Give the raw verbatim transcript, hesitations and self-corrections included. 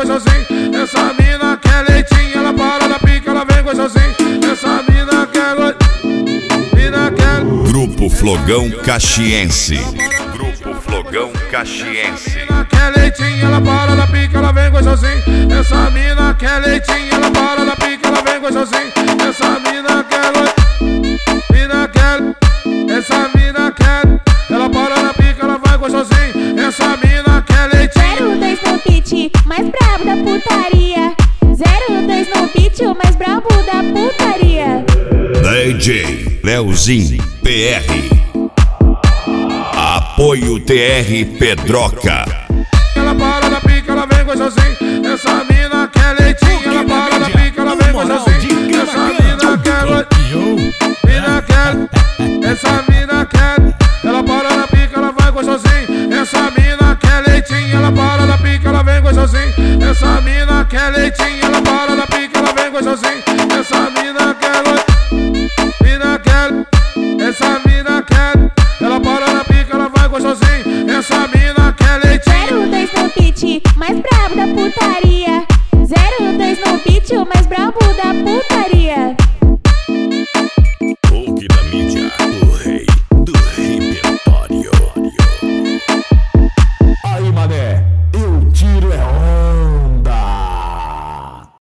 gostosinho. Essa mina quer leitinho, ela para na pica, ela vem gostosinho. Essa mina quer gostosinho, mina quer. Grupo Flogão Caxiense. Grupo Flogão Caxiense. Ela quer leitinho, ela para na pica, ela vem gostosinho. Essa mina quer leitinho, ela para na pica, ela vem gostosinho. Essa mina quer gostosinho, mina quer. Essa mina quer, ela para na pica, ela vai gostosinho. Essa mina quer leitinho. zero dois no beat, mais brabo da putaria. zero dois no beat, o mais brabo da putaria. D J Leozinho P R. Apoio T R Pedroca. Ela para na pica, ela vem gostosinho. Essa mina quer leitinho, ela para na pica, ela vem gostosinho. Essa mina quer gostosinho, mina quer. Essa mina quer, ela para na pica, ela vai gostosinho. Essa mina quer leitinho, ela para na pica, ela vem gostosinho. Essa mina quer leitinho, ela para na pica, ela vem gostosinho. Essa mina quer gostosinho, mina quer. Essa mina quer, ela para na pica, ela vai gostosinho. Essa mina quer leitinho. zero dois no beat, mais brabo da putaria.